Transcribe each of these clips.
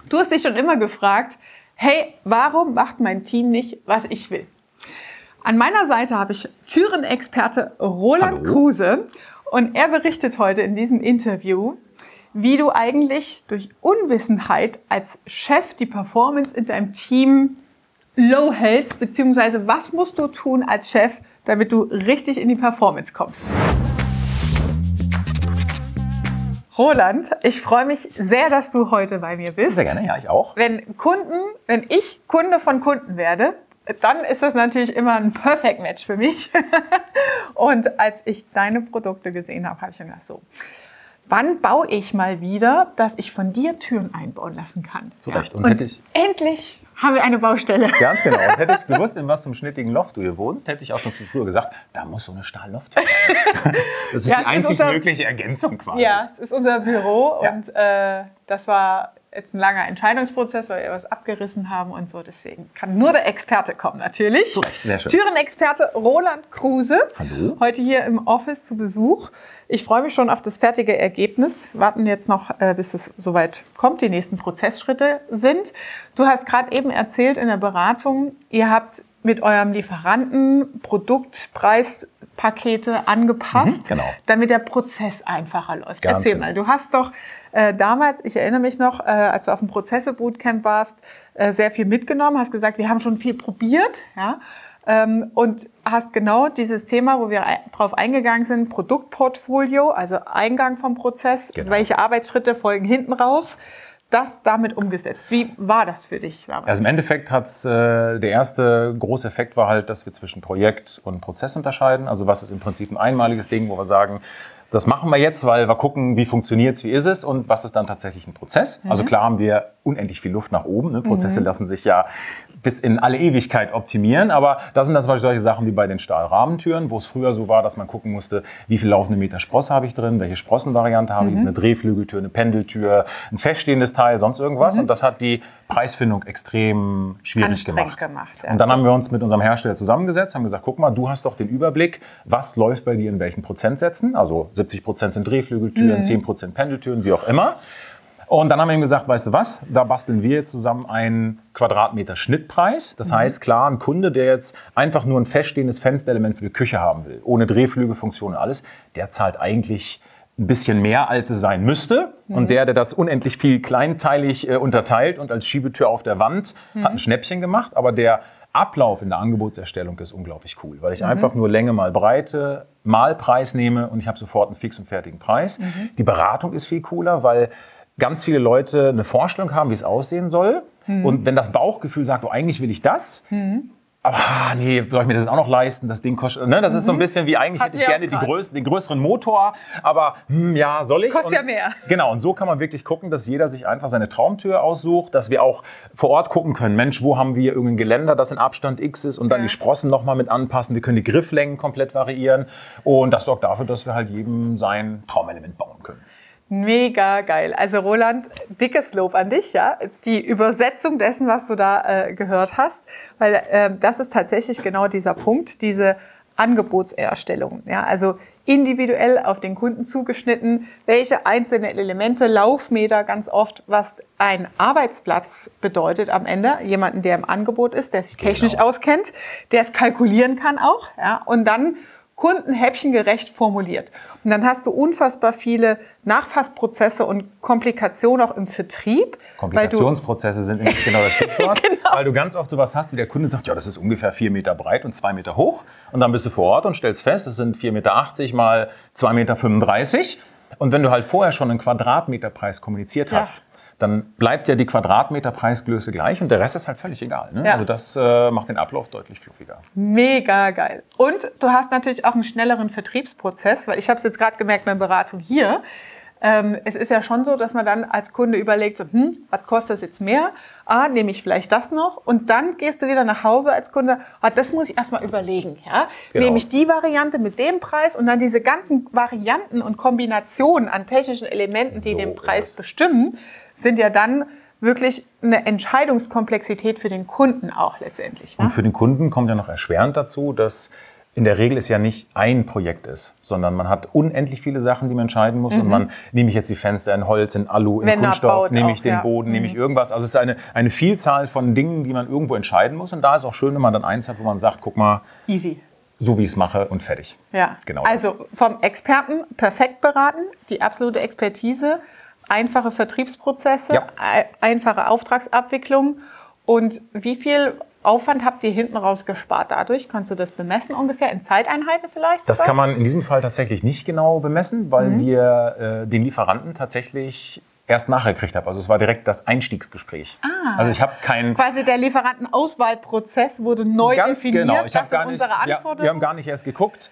Du hast dich schon immer gefragt, hey, warum macht mein Team nicht, was ich will? An meiner Seite habe ich Türen-Experte Roland Kruse und er berichtet heute in diesem Interview, wie du eigentlich durch Unwissenheit als Chef die Performance in deinem Team low hältst, beziehungsweise was musst du tun als Chef, damit du richtig in die Performance kommst. Roland, ich freue mich sehr, dass du heute bei mir bist. Sehr gerne, ja, ich auch. Wenn ich Kunde von Kunden werde, dann ist das natürlich immer ein Perfect Match für mich. Und als ich deine Produkte gesehen habe, habe ich mir gedacht, so, wann baue ich mal wieder, dass ich von dir Türen einbauen lassen kann? Zu Recht. Und endlich haben wir eine Baustelle. Ganz genau. Und hätte ich gewusst, in was für einem schnittigen Loft du hier wohnst, hätte ich auch schon viel früher gesagt, da muss so eine Stahlloftür rein. Das ist die einzig mögliche Ergänzung quasi. Ja, es ist unser Büro und das war jetzt ein langer Entscheidungsprozess, weil wir was abgerissen haben und so. Deswegen kann nur der Experte kommen, natürlich. Zu Recht, sehr schön. Türenexperte Roland Kruse. Hallo. Heute hier im Office zu Besuch. Ich freue mich schon auf das fertige Ergebnis. Warten jetzt noch, bis es soweit kommt, die nächsten Prozessschritte sind. Du hast gerade eben erzählt in der Beratung, ihr habt mit eurem Lieferanten Produktpreispakete angepasst, damit der Prozess einfacher läuft. Ganz Erzähl mal, du hast doch damals, ich erinnere mich noch, als du auf dem Prozesse-Bootcamp warst, sehr viel mitgenommen, hast gesagt, wir haben schon viel probiert, ja, und hast genau dieses Thema, wo wir drauf eingegangen sind, Produktportfolio, also Eingang vom Prozess, welche Arbeitsschritte folgen hinten raus, das damit umgesetzt. Wie war das für dich damals? Also im Endeffekt hat's der erste große Effekt war halt, dass wir zwischen Projekt und Prozess unterscheiden. Also was ist im Prinzip ein einmaliges Ding, wo wir sagen, das machen wir jetzt, weil wir gucken, wie funktioniert es, wie ist es und was ist dann tatsächlich ein Prozess. Also klar haben wir unendlich viel Luft nach oben. Ne? Prozesse lassen sich ja bis in alle Ewigkeit optimieren, aber das sind dann zum Beispiel solche Sachen wie bei den Stahlrahmentüren, wo es früher so war, dass man gucken musste, wie viel laufende Meter Sprosse habe ich drin, welche Sprossenvariante habe ich, ist eine Drehflügeltür, eine Pendeltür, ein feststehendes Teil, sonst irgendwas und das hat die Preisfindung extrem schwierig gemacht. Ja. Und dann haben wir uns mit unserem Hersteller zusammengesetzt, haben gesagt, guck mal, du hast doch den Überblick, was läuft bei dir in welchen Prozentsätzen, also 70% sind Drehflügeltüren, 10% Pendeltüren, wie auch immer. Und dann haben wir ihm gesagt, weißt du was, da basteln wir zusammen einen Quadratmeter Schnittpreis. Das heißt, klar, ein Kunde, der jetzt einfach nur ein feststehendes Fensterelement für die Küche haben will, ohne Drehflügelfunktion und alles, der zahlt eigentlich ein bisschen mehr, als es sein müsste. Und der das unendlich viel kleinteilig unterteilt und als Schiebetür auf der Wand hat ein Schnäppchen gemacht. Aber der Ablauf in der Angebotserstellung ist unglaublich cool, weil ich einfach nur Länge mal Breite mal Preis nehme und ich habe sofort einen fix und fertigen Preis. Die Beratung ist viel cooler, weil ganz viele Leute eine Vorstellung haben, wie es aussehen soll. Und wenn das Bauchgefühl sagt, oh, eigentlich will ich das, aber nee, soll ich mir das auch noch leisten? Das Ding kostet, ne? Das ist so ein bisschen wie, eigentlich hätte ich gerne den größeren Motor, aber ja, soll ich? Kostet ja mehr. Genau, und so kann man wirklich gucken, dass jeder sich einfach seine Traumtür aussucht, dass wir auch vor Ort gucken können, Mensch, wo haben wir irgendein Geländer, das in Abstand X ist und dann die Sprossen nochmal mit anpassen. Wir können die Grifflängen komplett variieren und das sorgt dafür, dass wir halt jedem sein Traumelement bauen können. Mega geil. Also Roland, dickes Lob an dich, ja. Die Übersetzung dessen, was du da gehört hast, weil das ist tatsächlich genau dieser Punkt, diese Angebotserstellung. Ja, also individuell auf den Kunden zugeschnitten, welche einzelnen Elemente, Laufmeter ganz oft, was ein Arbeitsplatz bedeutet am Ende, jemanden, der im Angebot ist, der sich technisch auskennt, der es kalkulieren kann auch, ja, und dann Kunden häppchengerecht formuliert. Und dann hast du unfassbar viele Nachfassprozesse und Komplikationen auch im Vertrieb. Komplikationsprozesse sind nämlich genau das Stichwort, weil du ganz oft sowas hast, wie der Kunde sagt, ja, das ist ungefähr 4 Meter breit und 2 Meter hoch. Und dann bist du vor Ort und stellst fest, es sind 4,80 Meter mal 2,35 Meter. Und wenn du halt vorher schon einen Quadratmeterpreis kommuniziert hast, dann bleibt ja die Quadratmeterpreisgröße gleich und der Rest ist halt völlig egal. Ne? Also das macht den Ablauf deutlich fluffiger. Mega geil. Und du hast natürlich auch einen schnelleren Vertriebsprozess, weil ich habe es jetzt gerade gemerkt bei der Beratung hier. Es ist ja schon so, dass man dann als Kunde überlegt, so, was kostet das jetzt mehr? Nehme ich vielleicht das noch? Und dann gehst du wieder nach Hause als Kunde, das muss ich erstmal überlegen. Ja? Nehme ich die Variante mit dem Preis und dann diese ganzen Varianten und Kombinationen an technischen Elementen, die den Preis bestimmen, sind ja dann wirklich eine Entscheidungskomplexität für den Kunden auch letztendlich. Ne? Und für den Kunden kommt ja noch erschwerend dazu, dass in der Regel es ja nicht ein Projekt ist, sondern man hat unendlich viele Sachen, die man entscheiden muss. Und man, nehme ich jetzt die Fenster in Holz, in Alu, in Kunststoff, nehme ich den Boden, nehme ich irgendwas. Also es ist eine Vielzahl von Dingen, die man irgendwo entscheiden muss. Und da ist auch schön, wenn man dann eins hat, wo man sagt, guck mal, easy. So wie ich es mache und fertig. Ja, genau. Also vom Experten perfekt beraten, die absolute Expertise, einfache Vertriebsprozesse, einfache Auftragsabwicklung. Und wie viel Aufwand habt ihr hinten raus gespart dadurch? Kannst du das bemessen ungefähr in Zeiteinheiten vielleicht? Das kann man in diesem Fall tatsächlich nicht genau bemessen, weil wir den Lieferanten tatsächlich erst nachher gekriegt haben. Also es war direkt das Einstiegsgespräch. Also ich habe keinen... Quasi der Lieferantenauswahlprozess wurde neu definiert. Genau. Ich habe gar nicht, wir haben gar nicht erst geguckt,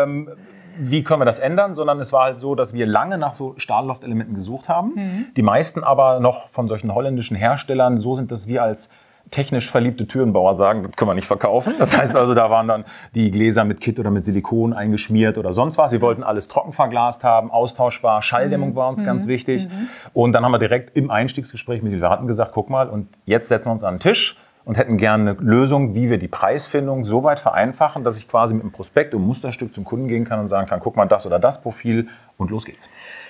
wie können wir das ändern, sondern es war halt so, dass wir lange nach so Stahlloft-Elementen gesucht haben. Die meisten aber noch von solchen holländischen Herstellern so sind, dass wir als technisch verliebte Türenbauer sagen, das können wir nicht verkaufen. Das heißt also, da waren dann die Gläser mit Kit oder mit Silikon eingeschmiert oder sonst was. Wir wollten alles trocken verglast haben, austauschbar, Schalldämmung war uns ganz wichtig. Und dann haben wir direkt im Einstiegsgespräch mit den Lieferanten gesagt, guck mal, und jetzt setzen wir uns an den Tisch und hätten gerne eine Lösung, wie wir die Preisfindung so weit vereinfachen, dass ich quasi mit einem Prospekt und Musterstück zum Kunden gehen kann und sagen kann, guck mal, das oder das Profil und los geht's.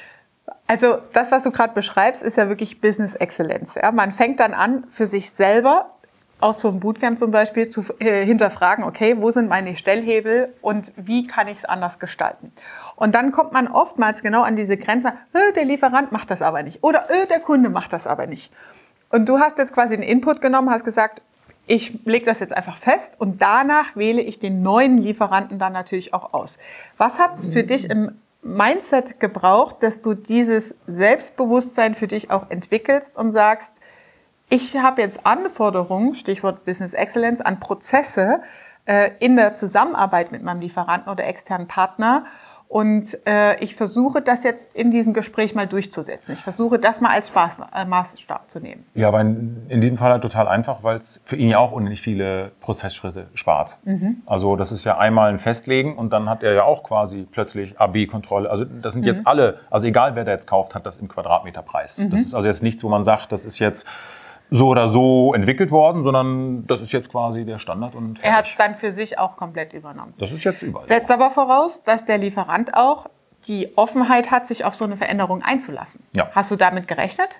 Also das, was du gerade beschreibst, ist ja wirklich Business Excellence. Ja? Man fängt dann an, für sich selber, aus so einem Bootcamp zum Beispiel, zu hinterfragen, okay, wo sind meine Stellhebel und wie kann ich es anders gestalten? Und dann kommt man oftmals genau an diese Grenze, der Lieferant macht das aber nicht oder der Kunde macht das aber nicht. Und du hast jetzt quasi einen Input genommen, hast gesagt, ich lege das jetzt einfach fest und danach wähle ich den neuen Lieferanten dann natürlich auch aus. Was hat es für dich im Mindset gebraucht, dass du dieses Selbstbewusstsein für dich auch entwickelst und sagst, ich habe jetzt Anforderungen, Stichwort Business Excellence, an Prozesse in der Zusammenarbeit mit meinem Lieferanten oder externen Partner und ich versuche das jetzt in diesem Gespräch mal durchzusetzen. Ich versuche das mal als Maßstab zu nehmen. Ja, aber in diesem Fall halt total einfach, weil es für ihn ja auch unendlich viele Prozessschritte spart. Also das ist ja einmal ein Festlegen und dann hat er ja auch quasi plötzlich AB-Kontrolle. Also das sind jetzt alle, also egal wer da jetzt kauft, hat das im Quadratmeterpreis. Das ist also jetzt nichts, wo man sagt, das ist jetzt so oder so entwickelt worden, sondern das ist jetzt quasi der Standard. Und er hat es dann für sich auch komplett übernommen. Das ist jetzt überall. Setzt aber voraus, dass der Lieferant auch die Offenheit hat, sich auf so eine Veränderung einzulassen. Ja. Hast du damit gerechnet,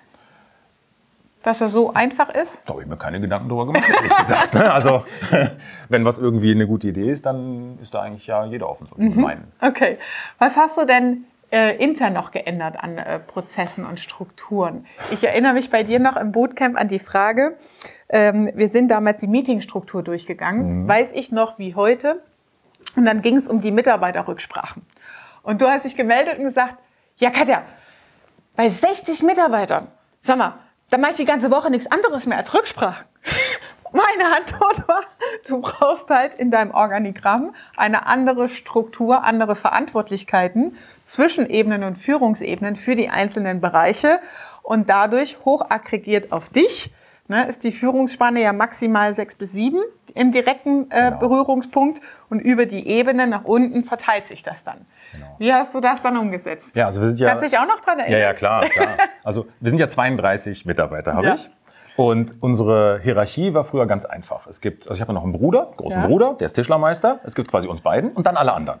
dass er so einfach ist? Da habe ich mir keine Gedanken drüber gemacht, ehrlich gesagt. Also wenn was irgendwie eine gute Idee ist, dann ist da eigentlich ja jeder offen, so meinen. Okay. Was hast du denn intern noch geändert an Prozessen und Strukturen? Ich erinnere mich bei dir noch im Bootcamp an die Frage, wir sind damals die Meetingstruktur durchgegangen, weiß ich noch wie heute, und dann ging es um die Mitarbeiterrücksprachen. Und du hast dich gemeldet und gesagt, ja Katja, bei 60 Mitarbeitern, sag mal, da mache ich die ganze Woche nichts anderes mehr als Rücksprachen. Meine Antwort war, du brauchst halt in deinem Organigramm eine andere Struktur, andere Verantwortlichkeiten, Zwischenebenen und Führungsebenen für die einzelnen Bereiche und dadurch hoch aggregiert auf dich. Ist die Führungsspanne ja maximal 6 bis 7 im direkten Berührungspunkt und über die Ebene nach unten verteilt sich das dann. Genau. Wie hast du das dann umgesetzt? Ja, also wir sind ja, kannst du dich auch noch dran erinnern? Ja, klar. Also wir sind ja 32 Mitarbeiter, habe ich. Und unsere Hierarchie war früher ganz einfach. Also ich habe noch einen Bruder, großen Bruder, der ist Tischlermeister. Es gibt quasi uns beiden und dann alle anderen.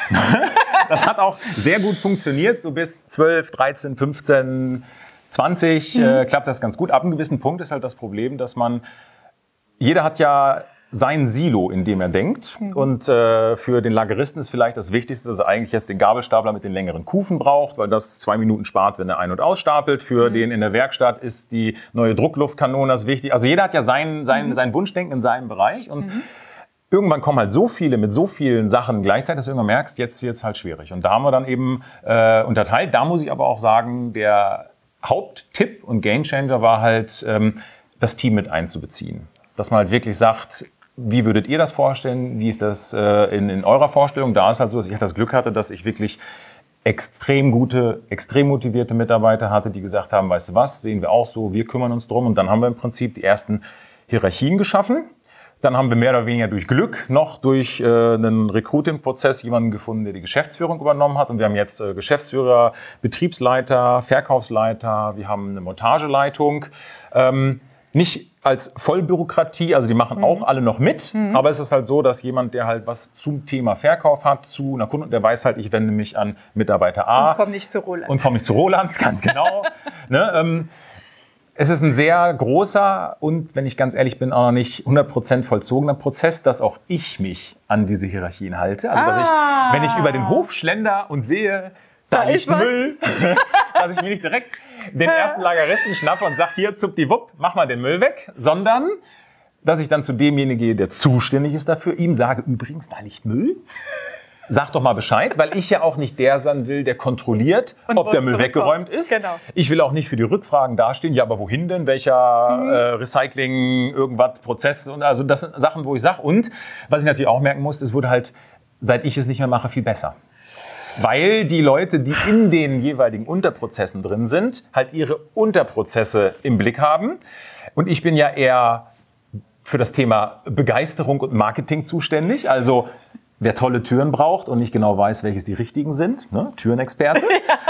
Das hat auch sehr gut funktioniert, so bis 12, 13, 15, 20 klappt das ganz gut. Ab einem gewissen Punkt ist halt das Problem, dass jeder hat ja sein Silo, in dem er denkt. Und für den Lageristen ist vielleicht das Wichtigste, dass er eigentlich jetzt den Gabelstapler mit den längeren Kufen braucht, weil das 2 Minuten spart, wenn er ein- und ausstapelt. Für den in der Werkstatt ist die neue Druckluftkanone das wichtig. Also jeder hat ja sein Wunschdenken in seinem Bereich. Und irgendwann kommen halt so viele mit so vielen Sachen gleichzeitig, dass du irgendwann merkst, jetzt wird es halt schwierig. Und da haben wir dann eben unterteilt. Da muss ich aber auch sagen, der Haupttipp und Gamechanger war halt, das Team mit einzubeziehen. Dass man halt wirklich sagt, wie würdet ihr das vorstellen? Wie ist das in eurer Vorstellung? Da ist halt so, dass ich das Glück hatte, dass ich wirklich extrem gute, extrem motivierte Mitarbeiter hatte, die gesagt haben, weißt du was, sehen wir auch so, wir kümmern uns drum. Und dann haben wir im Prinzip die ersten Hierarchien geschaffen. Dann haben wir mehr oder weniger durch Glück noch durch einen Recruiting-Prozess jemanden gefunden, der die Geschäftsführung übernommen hat. Und wir haben jetzt Geschäftsführer, Betriebsleiter, Verkaufsleiter, wir haben eine Montageleitung. Nicht als Vollbürokratie, also die machen auch alle noch mit, aber es ist halt so, dass jemand, der halt was zum Thema Verkauf hat, zu einer Kunde, der weiß halt, ich wende mich an Mitarbeiter A. Und komm nicht zu Roland. Und komme nicht zu Roland, ganz genau. Ne, es ist ein sehr großer und, wenn ich ganz ehrlich bin, auch noch nicht 100% vollzogener Prozess, dass auch ich mich an diese Hierarchien halte. Also, dass ich, wenn ich über den Hof schlender und sehe, da liegt Müll, dass ich mir nicht direkt den ersten Lageristen schnappe und sage, hier, zuppdiwupp, mach mal den Müll weg, sondern dass ich dann zu demjenigen gehe, der zuständig ist dafür, ihm sage, übrigens, da liegt Müll. Sag doch mal Bescheid, weil ich ja auch nicht der sein will, der kontrolliert, ob der Müll weggeräumt ist. Genau. Ich will auch nicht für die Rückfragen dastehen, ja, aber wohin denn, welcher Recycling, irgendwas, Prozess, und also das sind Sachen, wo ich sage. Und was ich natürlich auch merken muss, es wurde halt, seit ich es nicht mehr mache, viel besser. Weil die Leute, die in den jeweiligen Unterprozessen drin sind, halt ihre Unterprozesse im Blick haben. Und ich bin ja eher für das Thema Begeisterung und Marketing zuständig. Also wer tolle Türen braucht und nicht genau weiß, welches die richtigen sind, ne? Türenexperte.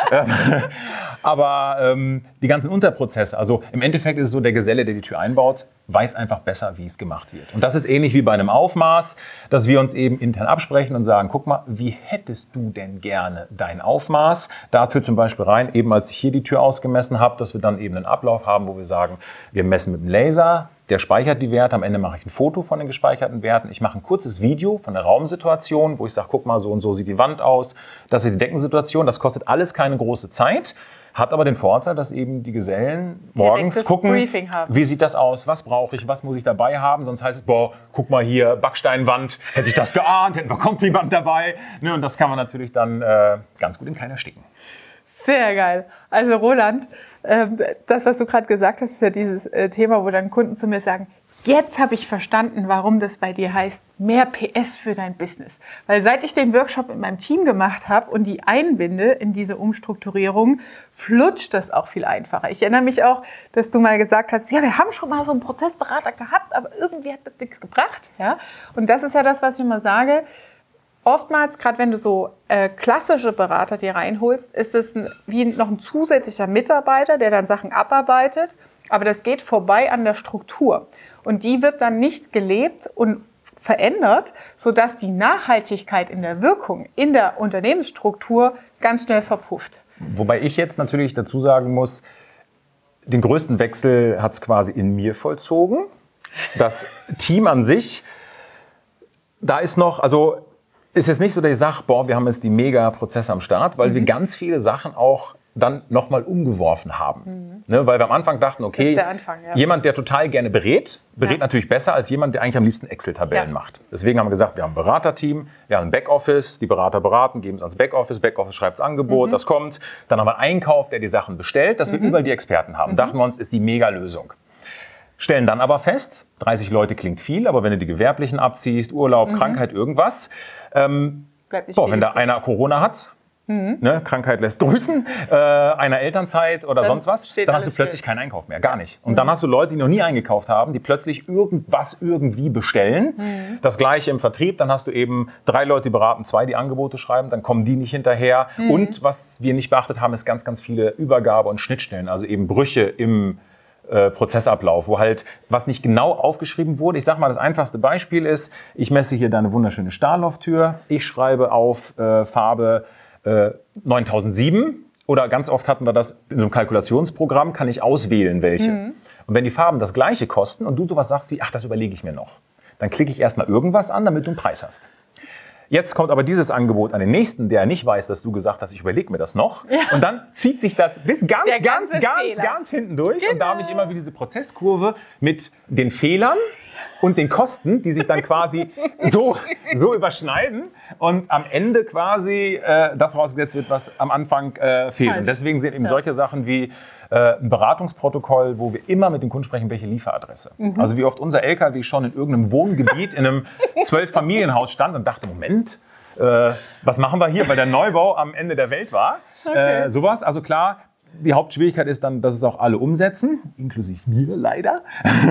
Aber die ganzen Unterprozesse, also im Endeffekt ist es so, der Geselle, der die Tür einbaut, weiß einfach besser, wie es gemacht wird. Und das ist ähnlich wie bei einem Aufmaß, dass wir uns eben intern absprechen und sagen, guck mal, wie hättest du denn gerne dein Aufmaß? Dafür zum Beispiel rein, eben als ich hier die Tür ausgemessen habe, dass wir dann eben einen Ablauf haben, wo wir sagen, wir messen mit dem Laser, der speichert die Werte, am Ende mache ich ein Foto von den gespeicherten Werten. Ich mache ein kurzes Video von der Raumsituation, wo ich sage, guck mal, so und so sieht die Wand aus, das ist die Deckensituation, das kostet alles keine große Zeit. Hat aber den Vorteil, dass eben die Gesellen morgens gucken, wie sieht das aus, was brauche ich, was muss ich dabei haben. Sonst heißt es, boah, guck mal hier, Backsteinwand, hätte ich das geahnt, hätten wir Kompliment dabei. Ne, und das kann man natürlich dann ganz gut in keiner sticken. Sehr geil. Also Roland, das, was du gerade gesagt hast, ist ja dieses Thema, wo dann Kunden zu mir sagen, jetzt habe ich verstanden, warum das bei dir heißt, mehr PS für dein Business. Weil seit ich den Workshop mit meinem Team gemacht habe und die einbinde in diese Umstrukturierung, flutscht das auch viel einfacher. Ich erinnere mich auch, dass du mal gesagt hast, ja, wir haben schon mal so einen Prozessberater gehabt, aber irgendwie hat das nichts gebracht. Ja? Und das ist ja das, was ich immer sage. Oftmals, gerade wenn du so klassische Berater dir reinholst, ist es wie noch ein zusätzlicher Mitarbeiter, der dann Sachen abarbeitet, aber das geht vorbei an der Struktur. Und die wird dann nicht gelebt und verändert, sodass die Nachhaltigkeit in der Wirkung, in der Unternehmensstruktur ganz schnell verpufft. Wobei ich jetzt natürlich dazu sagen muss, den größten Wechsel hat es quasi in mir vollzogen. Das Team an sich, da ist noch, also ist jetzt nicht so, dass ich sage, boah, wir haben jetzt die Mega-Prozesse am Start, weil wir ganz viele Sachen auch dann nochmal umgeworfen haben. Ne, weil wir am Anfang dachten, okay, jemand, der total gerne berät natürlich besser als jemand, der eigentlich am liebsten Excel-Tabellen macht. Deswegen haben wir gesagt, wir haben ein Beraterteam, wir haben ein Backoffice, die Berater beraten, geben es ans Backoffice schreibt das Angebot, das kommt. Dann haben wir einen Einkauf, der die Sachen bestellt, dass wir überall die Experten haben. Dachten wir uns, ist die Mega-Lösung. Stellen dann aber fest, 30 Leute klingt viel, aber wenn du die Gewerblichen abziehst, Urlaub, Krankheit, irgendwas, wenn da einer Corona hat, ne, Krankheit lässt grüßen, einer Elternzeit oder sonst was, dann hast du plötzlich keinen Einkauf mehr, gar nicht. Und dann hast du Leute, die noch nie eingekauft haben, die plötzlich irgendwas irgendwie bestellen. Das Gleiche im Vertrieb, dann hast du eben 3 Leute, die beraten, 2, die Angebote schreiben, dann kommen die nicht hinterher. Und was wir nicht beachtet haben, ist ganz, ganz viele Übergabe- und Schnittstellen, also eben Brüche im Prozessablauf, wo halt was nicht genau aufgeschrieben wurde. Ich sag mal, das einfachste Beispiel ist, ich messe hier deine wunderschöne Stahllofttür, ich schreibe auf Farbe 9007 oder ganz oft hatten wir das in so einem Kalkulationsprogramm, kann ich auswählen, welche. Und wenn die Farben das gleiche kosten und du sowas sagst wie, ach, das überlege ich mir noch, dann klicke ich erstmal irgendwas an, damit du einen Preis hast. Jetzt kommt aber dieses Angebot an den Nächsten, der nicht weiß, dass du gesagt hast, ich überlege mir das noch. Ja. Und dann zieht sich das bis ganz hinten durch. Genau. Und da habe ich immer wieder diese Prozesskurve mit den Fehlern und den Kosten, die sich dann quasi so überschneiden und am Ende quasi das rausgesetzt wird, was am Anfang fehlt. Und deswegen sind eben solche Sachen wie ein Beratungsprotokoll, wo wir immer mit dem Kunden sprechen, welche Lieferadresse. Also wie oft unser LKW schon in irgendeinem Wohngebiet in einem 12-Familienhaus stand und dachte, Moment, was machen wir hier, weil der Neubau am Ende der Welt war. Okay. Sowas, also klar, die Hauptschwierigkeit ist dann, dass es auch alle umsetzen, inklusive mir leider.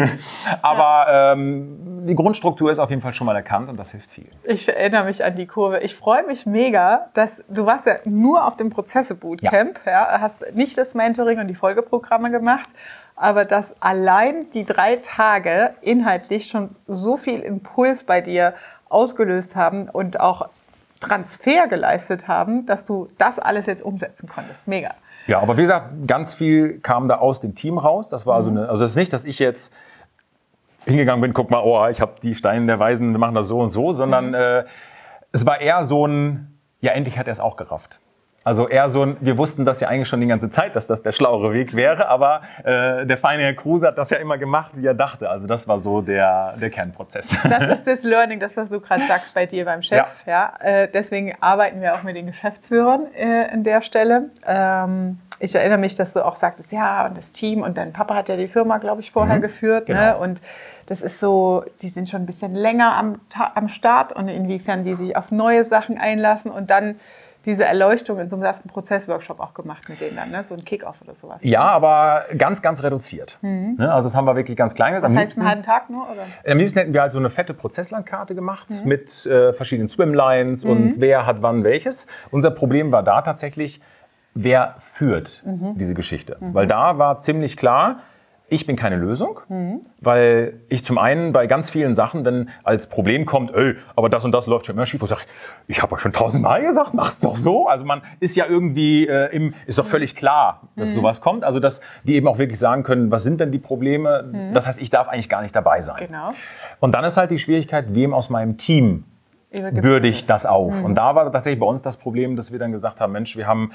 Aber die Grundstruktur ist auf jeden Fall schon mal erkannt und das hilft viel. Ich erinnere mich an die Kurve. Ich freue mich mega, dass du warst ja nur auf dem Prozesse-Bootcamp, hast nicht das Mentoring und die Folgeprogramme gemacht. aber dass allein die 3 Tage inhaltlich schon so viel Impuls bei dir ausgelöst haben und auch Transfer geleistet haben, dass du das alles jetzt umsetzen konntest. Mega. Ja, aber wie gesagt, ganz viel kam da aus dem Team raus. Das war also es ist nicht, dass ich jetzt hingegangen bin, guck mal, oh, ich habe die Steine der Weisen, wir machen das so und so, sondern es war eher so ein, ja, endlich hat er es auch gerafft. Also eher so ein, wir wussten das ja eigentlich schon die ganze Zeit, dass das der schlauere Weg wäre, aber der feine Herr Kruse hat das ja immer gemacht, wie er dachte. Also das war so der Kernprozess. Das ist das Learning, das, was du gerade sagst bei dir beim Chef. Ja. Deswegen arbeiten wir auch mit den Geschäftsführern an der Stelle. Ich erinnere mich, dass du auch sagtest, ja, und das Team und dein Papa hat ja die Firma, glaube ich, vorher geführt. Genau. Ne? Und das ist so, die sind schon ein bisschen länger am Start und inwiefern die sich auf neue Sachen einlassen und dann diese Erleuchtung in so einem ersten Prozessworkshop auch gemacht mit denen dann, ne? So ein Kick-Off oder sowas. Ja, aber ganz, ganz reduziert. Ne? Also das haben wir wirklich ganz klein gesagt. Was heißt einen halben Tag nur? Oder? Am liebsten hätten wir halt so eine fette Prozesslandkarte gemacht mit verschiedenen Swimlines und wer hat wann welches. Unser Problem war da tatsächlich, wer führt diese Geschichte. Weil da war ziemlich klar, ich bin keine Lösung, weil ich zum einen bei ganz vielen Sachen, wenn als Problem kommt, aber das und das läuft schon immer schief, wo ich sage, ich habe euch schon 1000-mal gesagt, mach's doch so. Also man ist ja irgendwie, ist doch völlig klar, dass sowas kommt. Also dass die eben auch wirklich sagen können, was sind denn die Probleme? Das heißt, ich darf eigentlich gar nicht dabei sein. Genau. Und dann ist halt die Schwierigkeit, wem aus meinem Team bürde ich das auf? Und da war tatsächlich bei uns das Problem, dass wir dann gesagt haben, Mensch, wir haben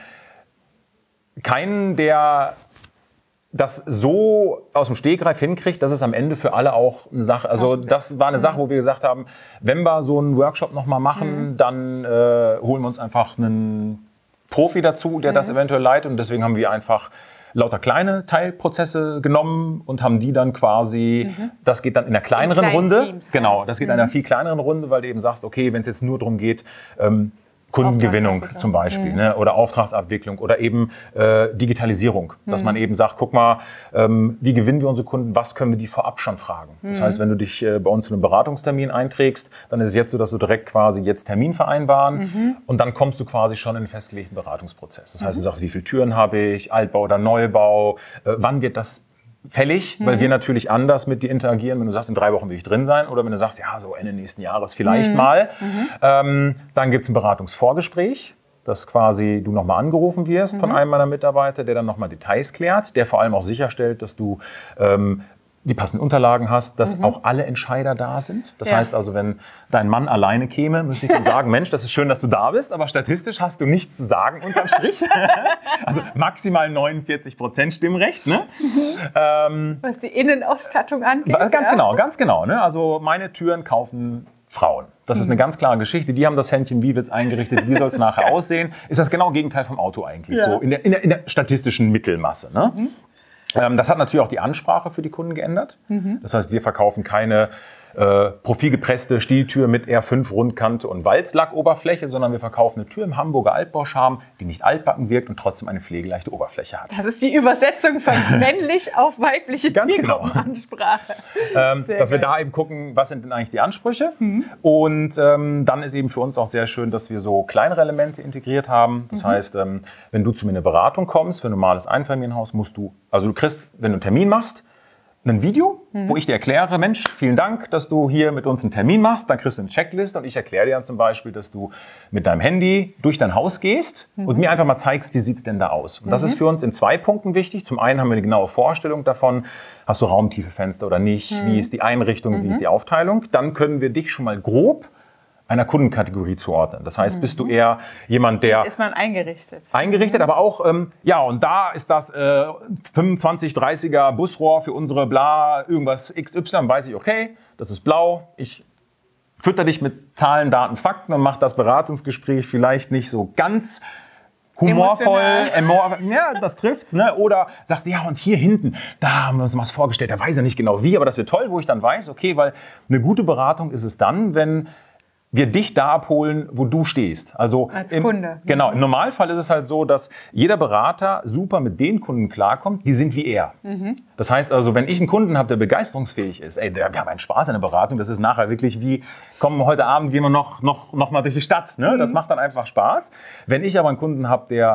keinen, der das so aus dem Stegreif hinkriegt, dass es am Ende für alle auch eine Sache, also das war eine Sache, wo wir gesagt haben, wenn wir so einen Workshop nochmal machen, dann holen wir uns einfach einen Profi dazu, der das eventuell leitet und deswegen haben wir einfach lauter kleine Teilprozesse genommen und haben die dann quasi, das geht dann in einer kleineren Runde, Teams, genau, das geht in einer viel kleineren Runde, weil du eben sagst, okay, wenn es jetzt nur darum geht, Kundengewinnung zum Beispiel, ne? Oder Auftragsabwicklung oder eben Digitalisierung. Dass man eben sagt, guck mal, wie gewinnen wir unsere Kunden, was können wir die vorab schon fragen? Das heißt, wenn du dich bei uns zu einem Beratungstermin einträgst, dann ist es jetzt so, dass du direkt quasi jetzt Termin vereinbaren und dann kommst du quasi schon in einen festgelegten Beratungsprozess. Das heißt, du sagst, wie viele Türen habe ich, Altbau oder Neubau, wann wird das fällig, weil wir natürlich anders mit dir interagieren, wenn du sagst, in 3 Wochen will ich drin sein oder wenn du sagst, ja, so Ende nächsten Jahres vielleicht mal. Dann gibt es ein Beratungsvorgespräch, dass quasi du nochmal angerufen wirst von einem meiner Mitarbeiter, der dann nochmal Details klärt, der vor allem auch sicherstellt, dass du die passenden Unterlagen hast, dass auch alle Entscheider da sind. Das heißt also, wenn dein Mann alleine käme, müsste ich dann sagen, Mensch, das ist schön, dass du da bist, aber statistisch hast du nichts zu sagen unterm Strich. Also maximal 49% Stimmrecht. Ne? Was die Innenausstattung angeht. Ganz genau. Ne? Also meine Türen kaufen Frauen. Das ist eine ganz klare Geschichte. Die haben das Händchen, wie wird es eingerichtet, wie soll es nachher aussehen. Ist das genau Gegenteil vom Auto eigentlich, so in der statistischen Mittelmasse. Ne? Das hat natürlich auch die Ansprache für die Kunden geändert. Das heißt, wir verkaufen keine profilgepresste Stieltür mit R5 Rundkante und Walzlackoberfläche, sondern wir verkaufen eine Tür im Hamburger Altbauscharme, die nicht altbacken wirkt und trotzdem eine pflegeleichte Oberfläche hat. Das ist die Übersetzung von männlich auf weibliche Zielgruppenansprache. Dass wir da eben gucken, was sind denn eigentlich die Ansprüche. Und dann ist eben für uns auch sehr schön, dass wir so kleinere Elemente integriert haben. Das heißt, wenn du zu mir in eine Beratung kommst, für ein normales Einfamilienhaus, du kriegst, wenn du einen Termin machst, ein Video, wo ich dir erkläre, Mensch, vielen Dank, dass du hier mit uns einen Termin machst. Dann kriegst du eine Checkliste und ich erkläre dir dann zum Beispiel, dass du mit deinem Handy durch dein Haus gehst und mir einfach mal zeigst, wie sieht es denn da aus. Und das ist für uns in 2 Punkten wichtig. Zum einen haben wir eine genaue Vorstellung davon, hast du raumtiefe Fenster oder nicht, wie ist die Einrichtung, wie ist die Aufteilung. Dann können wir dich schon mal grob einer Kundenkategorie zuordnen. Das heißt, bist du eher jemand, der... Ist man eingerichtet. Eingerichtet, aber auch, und da ist das 25, 30er Busrohr für unsere irgendwas XY, weiß ich, okay, das ist blau, ich fütter dich mit Zahlen, Daten, Fakten und mache das Beratungsgespräch vielleicht nicht so ganz humorvoll, ja, das trifft's, ne? Oder sagst du, ja, und hier hinten, da haben wir uns was vorgestellt, da weiß er nicht genau wie, aber das wird toll, wo ich dann weiß, okay, weil eine gute Beratung ist es dann, wenn wir dich da abholen, wo du stehst. Also als Kunde. Genau, im Normalfall ist es halt so, dass jeder Berater super mit den Kunden klarkommt, die sind wie er. Das heißt also, wenn ich einen Kunden habe, der begeisterungsfähig ist, wir haben einen Spaß in der Beratung, das ist nachher wirklich wie, komm, heute Abend gehen wir noch mal durch die Stadt. Ne? Das macht dann einfach Spaß. Wenn ich aber einen Kunden habe, der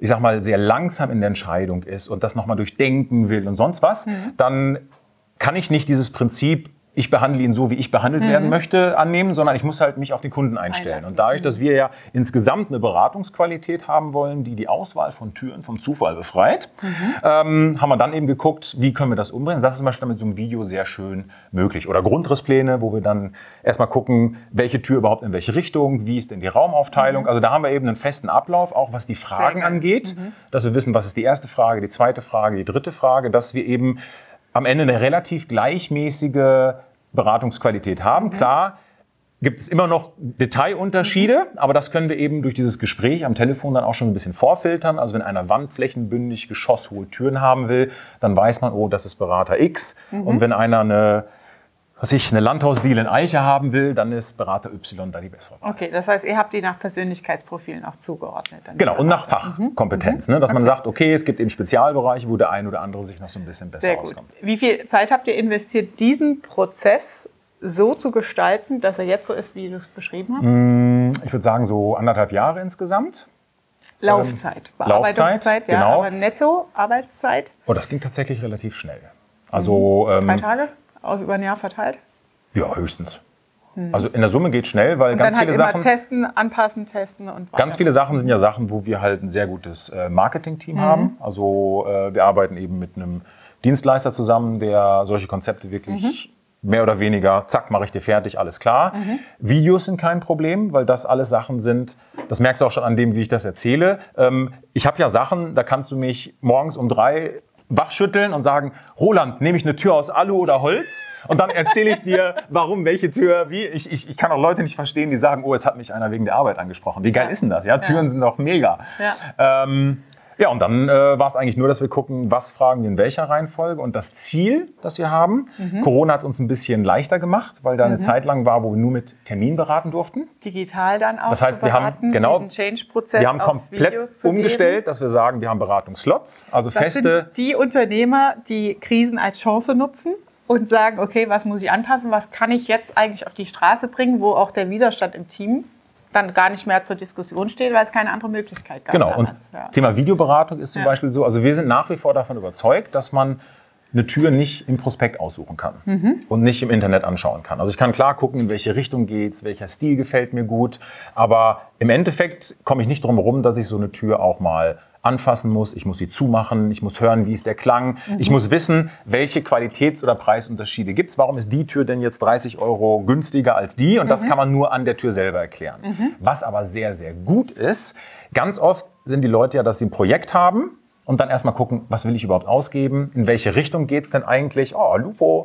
ich sag mal, sehr langsam in der Entscheidung ist und das nochmal durchdenken will und sonst was, dann kann ich nicht dieses Prinzip, ich behandle ihn so, wie ich behandelt werden möchte, annehmen, sondern ich muss halt mich auf den Kunden einstellen. Und dadurch, dass wir ja insgesamt eine Beratungsqualität haben wollen, die die Auswahl von Türen vom Zufall befreit, haben wir dann eben geguckt, wie können wir das umbringen. Das ist zum Beispiel mit so einem Video sehr schön möglich. Oder Grundrisspläne, wo wir dann erstmal gucken, welche Tür überhaupt in welche Richtung, wie ist denn die Raumaufteilung. Also da haben wir eben einen festen Ablauf, auch was die Fragen angeht, dass wir wissen, was ist die erste Frage, die zweite Frage, die dritte Frage, dass wir eben am Ende eine relativ gleichmäßige Beratungsqualität haben. Klar gibt es immer noch Detailunterschiede, aber das können wir eben durch dieses Gespräch am Telefon dann auch schon ein bisschen vorfiltern. Also wenn einer wandflächenbündig geschosshohe Türen haben will, dann weiß man, oh, das ist Berater X. Und wenn einer eine Landhausdiele in Eiche haben will, dann ist Berater Y da die bessere. Okay, das heißt, ihr habt die nach Persönlichkeitsprofilen auch zugeordnet. Genau, und nach Fachkompetenz. Dass man sagt, okay, es gibt eben Spezialbereiche, wo der ein oder andere sich noch so ein bisschen besser auskommt. Wie viel Zeit habt ihr investiert, diesen Prozess so zu gestalten, dass er jetzt so ist, wie du es beschrieben hast? Ich würde sagen, so 1,5 Jahre insgesamt. Laufzeit, Bearbeitungszeit, ja, genau. Aber Netto-Arbeitszeit? Oh, das ging tatsächlich relativ schnell. Also 3 Tage? Über ein Jahr verteilt? Ja, höchstens. Also in der Summe geht schnell, weil und ganz dann halt viele immer Sachen... testen, anpassen, testen und weiter. Ganz viele Sachen sind ja Sachen, wo wir halt ein sehr gutes Marketing-Team haben. Also wir arbeiten eben mit einem Dienstleister zusammen, der solche Konzepte wirklich mehr oder weniger, zack, mache ich dir fertig, alles klar. Videos sind kein Problem, weil das alles Sachen sind, das merkst du auch schon an dem, wie ich das erzähle. Ich habe ja Sachen, da kannst du mich morgens um 3 wachschütteln und sagen, Roland, nehme ich eine Tür aus Alu oder Holz? Und dann erzähle ich dir, warum, welche Tür, wie. Ich kann auch Leute nicht verstehen, die sagen, oh, jetzt hat mich einer wegen der Arbeit angesprochen. Wie geil ist denn das? Ja, Türen sind doch mega. Ja, und dann war es eigentlich nur, dass wir gucken, was fragen wir in welcher Reihenfolge. Und das Ziel, das wir haben, Corona hat uns ein bisschen leichter gemacht, weil da eine Zeit lang war, wo wir nur mit Termin beraten durften. Digital dann auch. Das heißt, wir haben diesen Change-Prozess wir haben komplett umgestellt, dass wir sagen, wir haben Beratungsslots, also das feste. Sind die Unternehmer, die Krisen als Chance nutzen und sagen, okay, was muss ich anpassen, was kann ich jetzt eigentlich auf die Straße bringen, wo auch der Widerstand im Team dann gar nicht mehr zur Diskussion steht, weil es keine andere Möglichkeit gab. Genau, und Thema Videoberatung ist zum Beispiel so, also wir sind nach wie vor davon überzeugt, dass man eine Tür nicht im Prospekt aussuchen kann und nicht im Internet anschauen kann. Also ich kann klar gucken, in welche Richtung geht's, welcher Stil gefällt mir gut, aber im Endeffekt komme ich nicht drum herum, dass ich so eine Tür auch mal anfassen muss, ich muss sie zumachen, ich muss hören, wie ist der Klang, ich muss wissen, welche Qualitäts- oder Preisunterschiede gibt es, warum ist die Tür denn jetzt 30 € günstiger als die und das kann man nur an der Tür selber erklären. Was aber sehr, sehr gut ist, ganz oft sind die Leute ja, dass sie ein Projekt haben und dann erstmal gucken, was will ich überhaupt ausgeben, in welche Richtung geht es denn eigentlich, oh Lupo,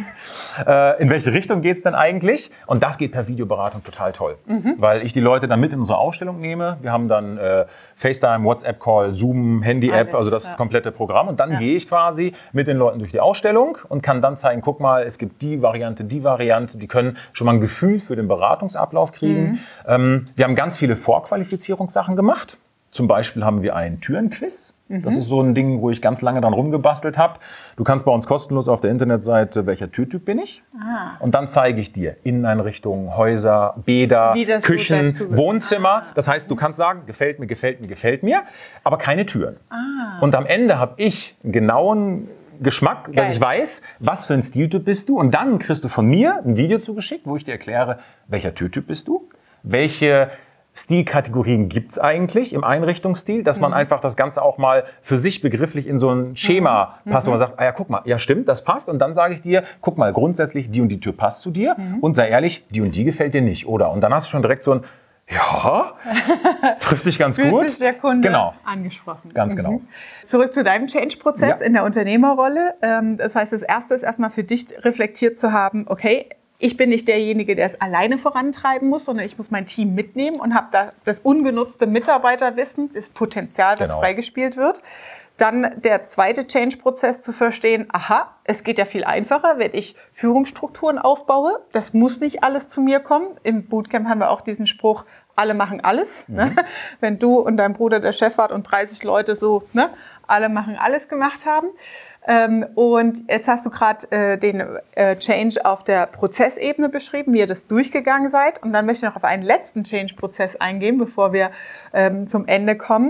in welche Richtung geht es denn eigentlich und das geht per Videoberatung total toll, weil ich die Leute dann mit in unsere Ausstellung nehme, wir haben dann FaceTime, WhatsApp-Call, Zoom, Handy-App, also das ist das komplette Programm und dann gehe ich quasi mit den Leuten durch die Ausstellung und kann dann zeigen, guck mal, es gibt die Variante, die können schon mal ein Gefühl für den Beratungsablauf kriegen. Wir haben ganz viele Vorqualifizierungssachen gemacht, zum Beispiel haben wir ein Türenquiz. Das ist so ein Ding, wo ich ganz lange dran rumgebastelt habe. Du kannst bei uns kostenlos auf der Internetseite, welcher Türtyp bin ich? Und dann zeige ich dir Inneneinrichtungen, Häuser, Bäder, Küchen, Wohnzimmer. Das heißt, du kannst sagen, gefällt mir, aber keine Türen. Und am Ende habe ich einen genauen Geschmack, dass ich weiß, was für ein Stiltyp bist du. Und dann kriegst du von mir ein Video zugeschickt, wo ich dir erkläre, welcher Türtyp bist du, welche Stilkategorien gibt es eigentlich im Einrichtungsstil, dass man einfach das Ganze auch mal für sich begrifflich in so ein Schema passt, wo man sagt, ah ja, guck mal, ja stimmt, das passt. Und dann sage ich dir, guck mal, grundsätzlich die und die Tür passt zu dir und sei ehrlich, die und die gefällt dir nicht, oder? Und dann hast du schon direkt so ein, ja, trifft dich ganz gut. Fühlt sich der Kunde angesprochen. Ganz genau. Zurück zu deinem Change-Prozess in der Unternehmerrolle. Das heißt, das Erste ist erstmal für dich reflektiert zu haben, okay, ich bin nicht derjenige, der es alleine vorantreiben muss, sondern ich muss mein Team mitnehmen und habe da das ungenutzte Mitarbeiterwissen, das Potenzial, das freigespielt wird. Dann der zweite Change-Prozess zu verstehen, aha, es geht ja viel einfacher, wenn ich Führungsstrukturen aufbaue. Das muss nicht alles zu mir kommen. Im Bootcamp haben wir auch diesen Spruch, alle machen alles. Ne? Wenn du und dein Bruder der Chef wart und 30 Leute so, ne, alle machen alles gemacht haben. Und jetzt hast du gerade den Change auf der Prozessebene beschrieben, wie ihr das durchgegangen seid. Und dann möchte ich noch auf einen letzten Change-Prozess eingehen, bevor wir zum Ende kommen.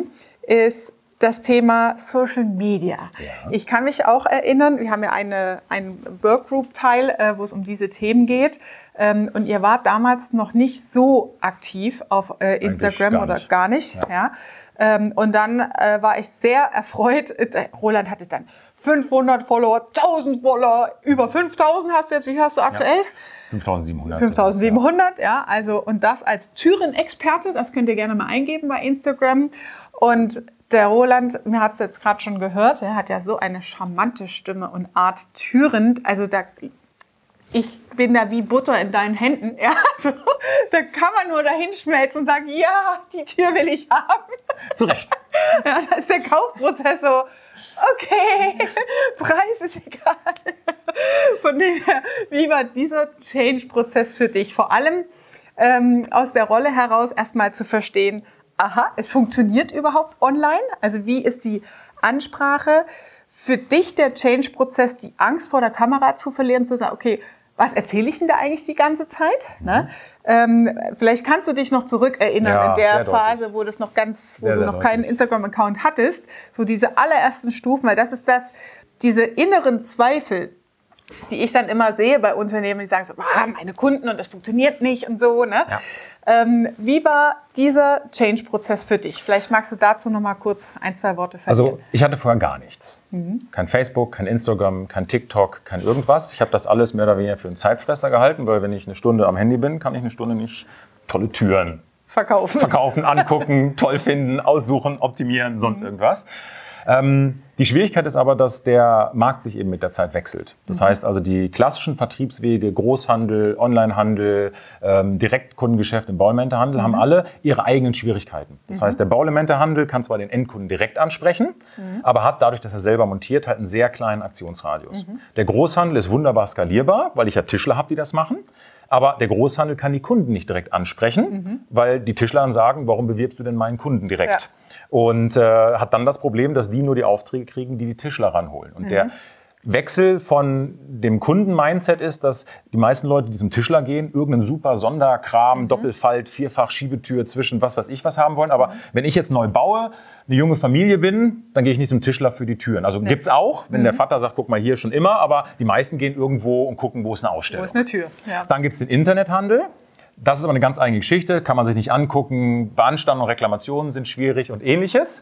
ist das Thema Social Media. Ja. Ich kann mich auch erinnern, wir haben ja einen Workgroup-Teil, wo es um diese Themen geht. Und ihr wart damals noch nicht so aktiv auf Instagram oder gar nicht. Ja. Und dann war ich sehr erfreut. Roland hatte dann 500 Follower, 1000 Follower, über 5000 hast du jetzt. Wie hast du aktuell? 5700. 5700, ja. Also, und das als Türen-Experte, das könnt ihr gerne mal eingeben bei Instagram. Und der Roland, mir hat es jetzt gerade schon gehört, er hat ja so eine charmante Stimme und Art Türen. Also ich bin da wie Butter in deinen Händen. Ja, also, da kann man nur dahin schmelzen und sagen, ja, die Tür will ich haben. Zu Recht. Ja, da ist der Kaufprozess so, okay, Preis ist egal. Von dem her, wie war dieser Change-Prozess für dich? Vor allem aus der Rolle heraus erstmal zu verstehen, aha, es funktioniert überhaupt online? Also wie ist die Ansprache? Für dich der Change-Prozess, die Angst vor der Kamera zu verlieren, zu sagen, okay, was erzähle ich denn da eigentlich die ganze Zeit? Ne? Vielleicht kannst du dich noch zurückerinnern in der Phase, wo das noch wo du noch keinen Instagram-Account hattest, so diese allerersten Stufen, weil das ist diese inneren Zweifel, die ich dann immer sehe bei Unternehmen, die sagen so, meine Kunden und das funktioniert nicht und so. Ne? Ja. Wie war dieser Change-Prozess für dich? Vielleicht magst du dazu noch mal kurz 1-2 Worte verlieren. Also ich hatte vorher gar nichts. Kein Facebook, kein Instagram, kein TikTok, kein irgendwas. Ich habe das alles mehr oder weniger für einen Zeitfresser gehalten, weil wenn ich eine Stunde am Handy bin, kann ich eine Stunde nicht tolle Türen verkaufen, angucken, toll finden, aussuchen, optimieren, sonst irgendwas. Die Schwierigkeit ist aber, dass der Markt sich eben mit der Zeit wechselt. Das heißt also, die klassischen Vertriebswege, Großhandel, Onlinehandel, Direktkundengeschäft im Bauelementehandel haben alle ihre eigenen Schwierigkeiten. Das heißt, der Bauelementehandel kann zwar den Endkunden direkt ansprechen, aber hat dadurch, dass er selber montiert, halt einen sehr kleinen Aktionsradius. Der Großhandel ist wunderbar skalierbar, weil ich ja Tischler habe, die das machen. Aber der Großhandel kann die Kunden nicht direkt ansprechen, weil die Tischler dann sagen, warum bewirbst du denn meinen Kunden direkt? Ja. Und hat dann das Problem, dass die nur die Aufträge kriegen, die Tischler ranholen. Und der Wechsel von dem Kunden-Mindset ist, dass die meisten Leute, die zum Tischler gehen, irgendeinen super Sonderkram, Doppelfalt, Vierfach, Schiebetür zwischen was weiß ich was haben wollen. Aber wenn ich jetzt neu baue, eine junge Familie bin, dann gehe ich nicht zum Tischler für die Türen. Also gibt's auch, wenn der Vater sagt, guck mal hier schon immer, aber die meisten gehen irgendwo und gucken, wo ist eine Ausstellung. Wo ist eine Tür? Ja. Dann gibt's den Internethandel. Das ist aber eine ganz eigene Geschichte, kann man sich nicht angucken. Beanstandung und Reklamationen sind schwierig und Ähnliches.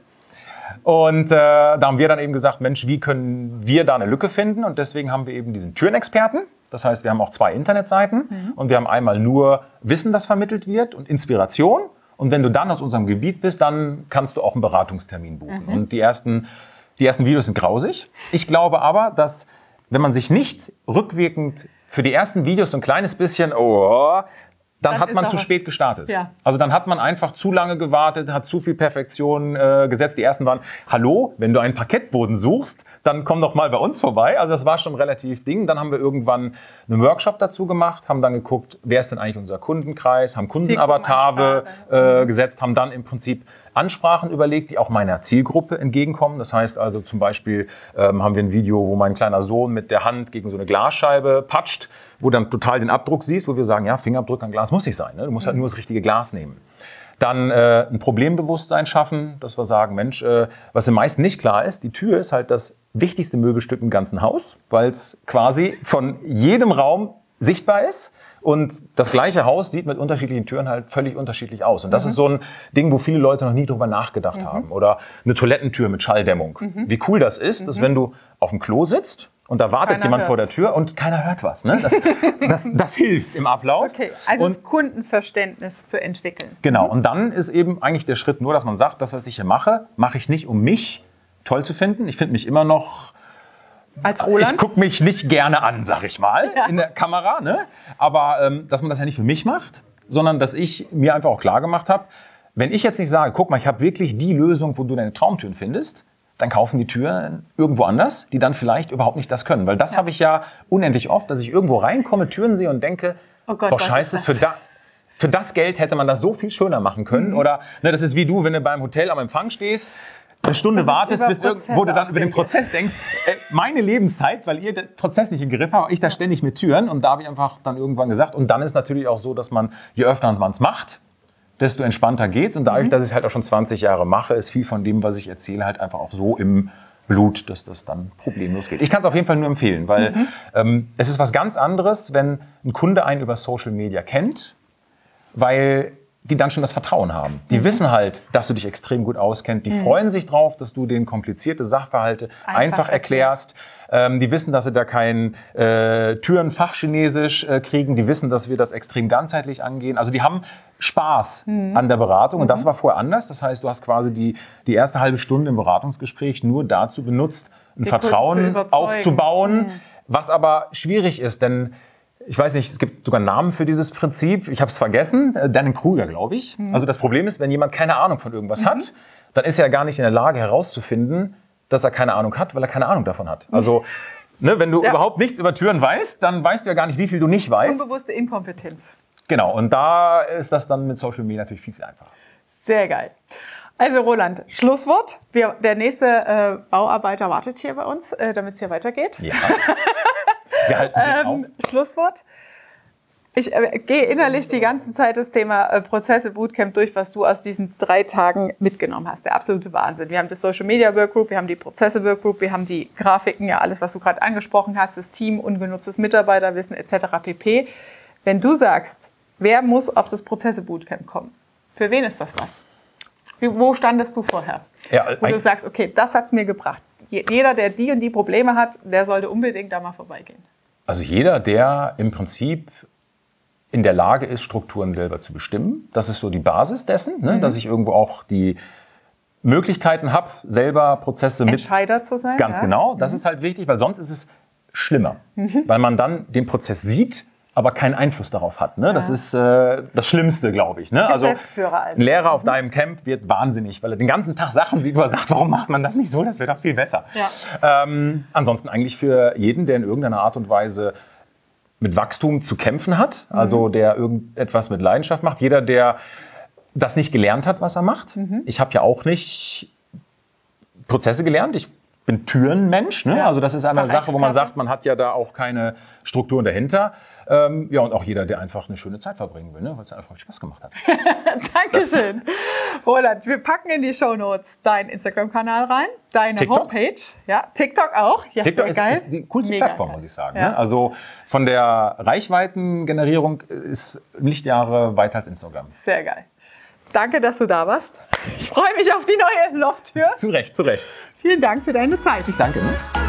Und da haben wir dann eben gesagt, Mensch, wie können wir da eine Lücke finden? Und deswegen haben wir eben diesen Türenexperten. Das heißt, wir haben auch 2 Internetseiten und wir haben einmal nur Wissen, das vermittelt wird und Inspiration. Und wenn du dann aus unserem Gebiet bist, dann kannst du auch einen Beratungstermin buchen. Und die ersten Videos sind grausig. Ich glaube aber, dass wenn man sich nicht rückwirkend für die ersten Videos so ein kleines bisschen, dann hat man zu spät gestartet. Ja. Also dann hat man einfach zu lange gewartet, hat zu viel Perfektion gesetzt. Die ersten waren, hallo, wenn du einen Parkettboden suchst, dann komm doch mal bei uns vorbei. Also das war schon relativ Ding. Dann haben wir irgendwann einen Workshop dazu gemacht, haben dann geguckt, wer ist denn eigentlich unser Kundenkreis, haben Kundenavatare gesetzt, haben dann im Prinzip Ansprachen überlegt, die auch meiner Zielgruppe entgegenkommen. Das heißt also zum Beispiel haben wir ein Video, wo mein kleiner Sohn mit der Hand gegen so eine Glasscheibe patscht, wo dann total den Abdruck siehst, wo wir sagen, ja, Fingerabdruck an Glas muss nicht sein. Ne? Du musst halt nur das richtige Glas nehmen. Dann ein Problembewusstsein schaffen, dass wir sagen, Mensch, was den meisten nicht klar ist, die Tür ist halt das wichtigste Möbelstück im ganzen Haus, weil es quasi von jedem Raum sichtbar ist. Und das gleiche Haus sieht mit unterschiedlichen Türen halt völlig unterschiedlich aus. Und das ist so ein Ding, wo viele Leute noch nie drüber nachgedacht haben. Oder eine Toilettentür mit Schalldämmung. Wie cool das ist, dass wenn du auf dem Klo sitzt und da wartet jemand vor der Tür und keiner hört was. Ne? Das hilft im Ablauf. Okay, also das Kundenverständnis zu entwickeln. Genau, und dann ist eben eigentlich der Schritt nur, dass man sagt, das, was ich hier mache, mache ich nicht, um mich toll zu finden. Ich finde mich immer noch... Als Roland? Ich gucke mich nicht gerne an, sag ich mal, in der Kamera. Ne? Aber dass man das ja nicht für mich macht, sondern dass ich mir einfach auch klar gemacht habe, wenn ich jetzt nicht sage, guck mal, ich habe wirklich die Lösung, wo du deine Traumtüren findest, dann kaufen die Türen irgendwo anders, die dann vielleicht überhaupt nicht das können. Weil das habe ich ja unendlich oft, dass ich irgendwo reinkomme, Türen sehe und denke, oh Gott, boah, scheiße, für das Geld hätte man das so viel schöner machen können. Oder ne, das ist wie du, wenn du beim Hotel am Empfang stehst, eine Stunde wartest, bis wo du dann über den Prozess denkst, meine Lebenszeit, weil ihr den Prozess nicht im Griff habt, ich da ständig mit Türen. Und da habe ich einfach dann irgendwann gesagt, und dann ist natürlich auch so, dass man, je öfter man es macht, desto entspannter geht's. Und dadurch, dass ich es halt auch schon 20 Jahre mache, ist viel von dem, was ich erzähle, halt einfach auch so im Blut, dass das dann problemlos geht. Ich kann es auf jeden Fall nur empfehlen, weil es ist was ganz anderes, wenn ein Kunde einen über Social Media kennt, weil die dann schon das Vertrauen haben. Die wissen halt, dass du dich extrem gut auskennst. Die freuen sich drauf, dass du denen komplizierte Sachverhalte einfach erklärst. Die wissen, dass sie da kein Türen-Fachchinesisch kriegen. Die wissen, dass wir das extrem ganzheitlich angehen. Also die haben Spaß an der Beratung. Und das war vorher anders. Das heißt, du hast quasi die erste halbe Stunde im Beratungsgespräch nur dazu benutzt, ein Vertrauen aufzubauen. Was aber schwierig ist, denn ich weiß nicht, es gibt sogar einen Namen für dieses Prinzip. Ich habe es vergessen. Dunning-Kruger, glaube ich. Also das Problem ist, wenn jemand keine Ahnung von irgendwas hat, dann ist er ja gar nicht in der Lage herauszufinden, dass er keine Ahnung hat, weil er keine Ahnung davon hat. Also ne, wenn du überhaupt nichts über Türen weißt, dann weißt du ja gar nicht, wie viel du nicht weißt. Unbewusste Inkompetenz. Genau, und da ist das dann mit Social Media natürlich viel einfacher. Sehr geil. Also Roland, Schlusswort. Der nächste Bauarbeiter wartet hier bei uns, damit es hier weitergeht. Ja. Wir halten den auf. Schlusswort. Ich gehe innerlich die ganze Zeit das Thema Prozesse Bootcamp durch, was du aus diesen 3 Tagen mitgenommen hast. Der absolute Wahnsinn. Wir haben das Social Media Workgroup, wir haben die Prozesse Workgroup, wir haben die Grafiken, ja alles, was du gerade angesprochen hast, das Team, ungenutztes Mitarbeiterwissen etc. pp. Wenn du sagst, wer muss auf das Prozesse Bootcamp kommen, für wen ist das was? Wo standest du vorher? Ja, wo du sagst, okay, das hat es mir gebracht. Jeder, der die und die Probleme hat, der sollte unbedingt da mal vorbeigehen. Also jeder, der im Prinzip in der Lage ist, Strukturen selber zu bestimmen. Das ist so die Basis dessen, ne? Dass ich irgendwo auch die Möglichkeiten habe, selber Prozesse Entscheider zu sein. Ganz genau, das ist halt wichtig, weil sonst ist es schlimmer. Weil man dann den Prozess sieht, aber keinen Einfluss darauf hat. Ne? Das ist das Schlimmste, glaube ich. Ne? Also ein Lehrer auf deinem Camp wird wahnsinnig, weil er den ganzen Tag Sachen sieht, wo er sagt, warum macht man das nicht so? Das wäre doch viel besser. Ja. Ansonsten eigentlich für jeden, der in irgendeiner Art und Weise mit Wachstum zu kämpfen hat, also der irgendetwas mit Leidenschaft macht. Jeder, der das nicht gelernt hat, was er macht. Ich habe ja auch nicht Prozesse gelernt. Ich bin Türenmensch. Ne? Ja. Also das ist eine Sache, wo man sagt, man hat ja da auch keine Strukturen dahinter. Ja, und auch jeder, der einfach eine schöne Zeit verbringen will, ne? Weil es einfach Spaß gemacht hat. Dankeschön. Roland, wir packen in die Shownotes deinen Instagram-Kanal rein, deine Homepage. Ja, TikTok auch. Ja, TikTok ist die coolste Plattform, muss ich sagen. Ja. Ne? Also von der Reichweitengenerierung ist Lichtjahre weiter als Instagram. Sehr geil. Danke, dass du da warst. Ich freue mich auf die neue Lofttür. Zu Recht, zu Recht. Vielen Dank für deine Zeit. Ich danke. Ne?